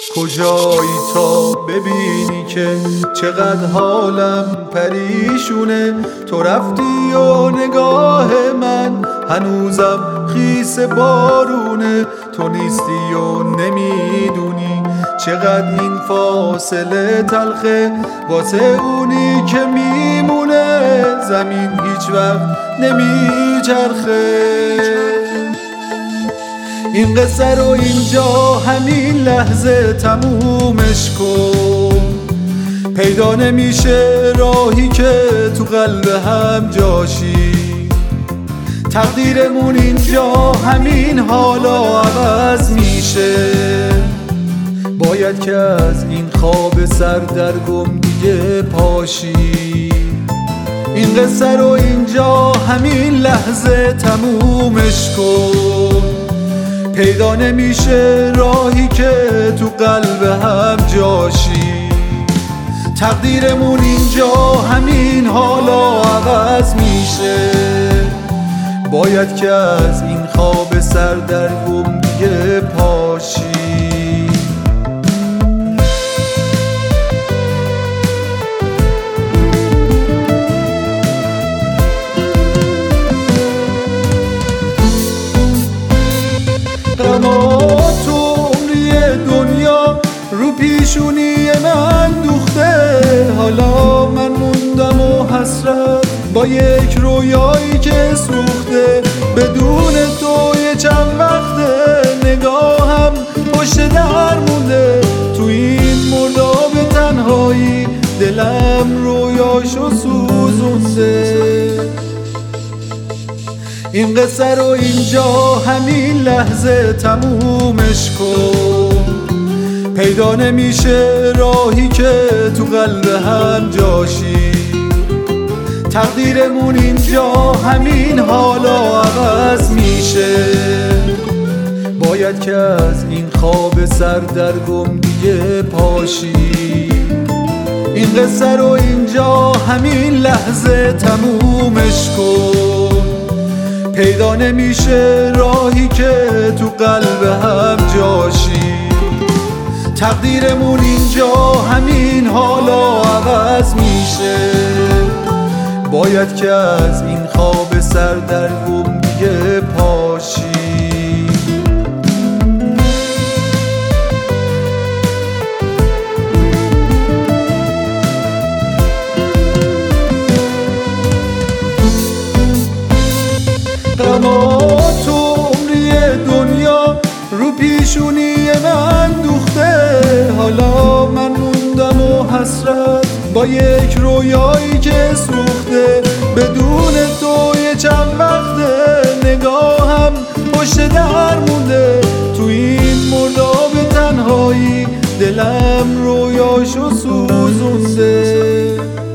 کجایی تا ببینی که چقدر حالم پریشونه؟ تو رفتی و نگاه من هنوزم خیس بارونه. تو نیستی و نمیدونی چقدر این فاصله تلخه واسه اونی که میمونه. زمین هیچ وقت نمیچرخه. این قصه رو اینجا همین لحظه تمومش کن. پیدا نمیشه راهی که تو قلب هم جاشی. تقدیرمون اینجا همین حالا عوض میشه. باید که از این خواب سردرگم دیگه پاشی. این قصه رو اینجا همین لحظه تمومش کن. پیدا نمیشه راهی که تو قلب هم جاشی. تقدیرمون اینجا همین حالا عوض میشه. باید که از این خواب سردرگم دیگه پاشی. تو عمری دنیا رو پیشونی من دوخته. حالا من موندم و حسرت با یک رویایی که سوخته. بدون تو یه چند وقته نگاهم پشت در مونده. تو این مرداب تنهایی دلم رویاشو سوزونده. این قصه رو اینجا همین لحظه تمومش کن. پیدا نمیشه راهی که تو قلب هم جاشی. تقدیرمون اینجا همین حالا عوض میشه. باید که از این خواب سردرگم دیگه پاشی. این قصه رو اینجا همین لحظه تمومش کن. پیدا نمیشه راهی که تو قلب هم جاشی. تقدیرمون اینجا همین حالا عوض میشه. باید که از این خواب سردرگم دیگه پاشی. تو عمری دنیا رو پیشونی من دوخته. حالا من موندم و حسرت با یک رویایی که سوخته. بدون تو یه چند وقته نگاهم پشت در مونده. تو این مرداب تنهایی دلم رویاشو سوزونده.